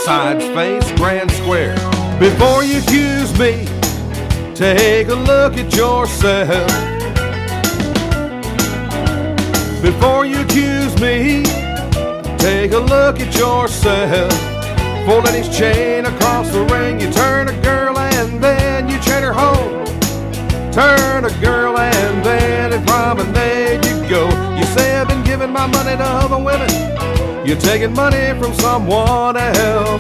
sides face grand square. Before you accuse me, take a look at yourself. Before you accuse me, take a look at yourself. Folding his chain across the ring, you turn a girl and then you chain her home. Turn a girl and then in promenade you go. You say I've been giving my money to other women. You're taking money from someone else.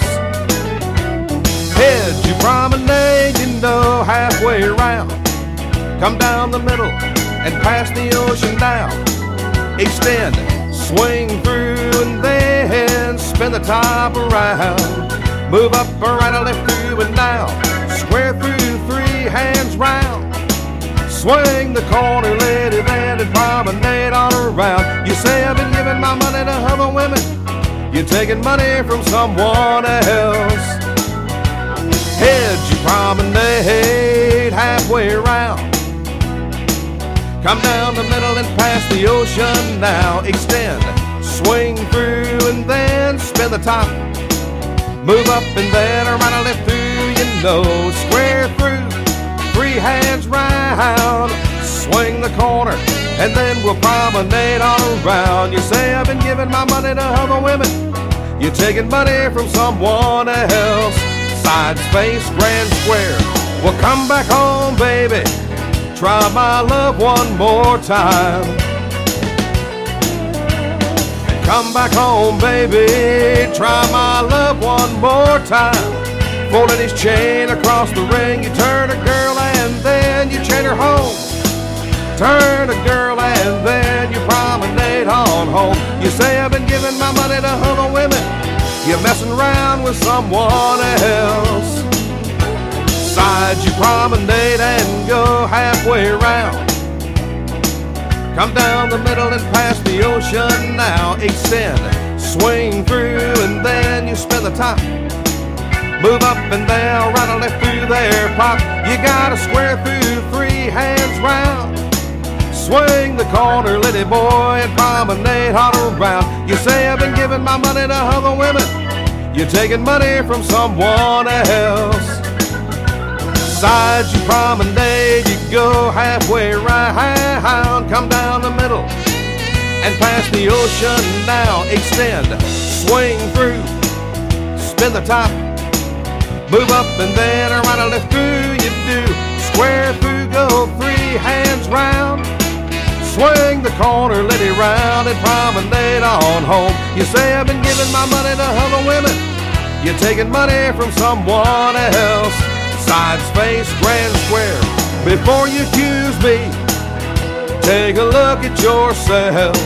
Head you promenade, you know, halfway around. Come down the middle and pass the ocean down. Extend, swing through and then spin the top around. Move up or right or left through and down. Square through, 3 hands round. Swing the corner, lady, then and promenade on around. You say I've been giving my money to other women. You're taking money from someone else. Head you promenade halfway around. Come down the middle and pass the ocean now. Extend, swing through and then spin the top. Move up and then right or left through, you know. Square through, 3 hands round. Swing the corner and then we'll promenade all around. You say I've been giving my money to other women. You're taking money from someone else. Sides face grand square. Well, come back home, baby. Try my love one more time. Come back home, baby. Try my love one more time. Folding his chain across the ring, you turn a girl and then you chain her home. Turn a girl and then you promenade on home. You say I've been giving my money to other women. You're messing around with someone else. Sides you promenade and go halfway around. Come down the middle and pass the ocean now. Extend, swing through and then you spin the top. Move up and down, right or left through there, pop. You gotta square through, 3 hands round. Swing the corner, lady boy, and promenade all around. You say I've been giving my money to other women. You're taking money from someone else. Sides you promenade, you go halfway around. Come down the middle and pass the ocean now. Extend, swing through, spin the top. Move up and then right or left through you do. Square through, go 3 hands round. Swing the corner, let it round and promenade on home. You say I've been giving my money to other women. You're taking money from someone else. Sides face grand square. Before you accuse me, take a look at yourself.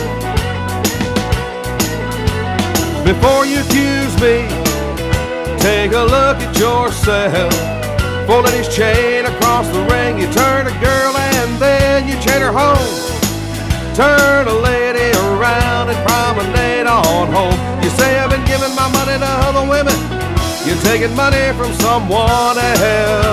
Before you accuse me, take a look at yourself. Folding his chain across the ring, you turn a girl and then you chain her home. Turn a lady around and promenade on home. You say I've been giving my money to other women. You're taking money from someone else.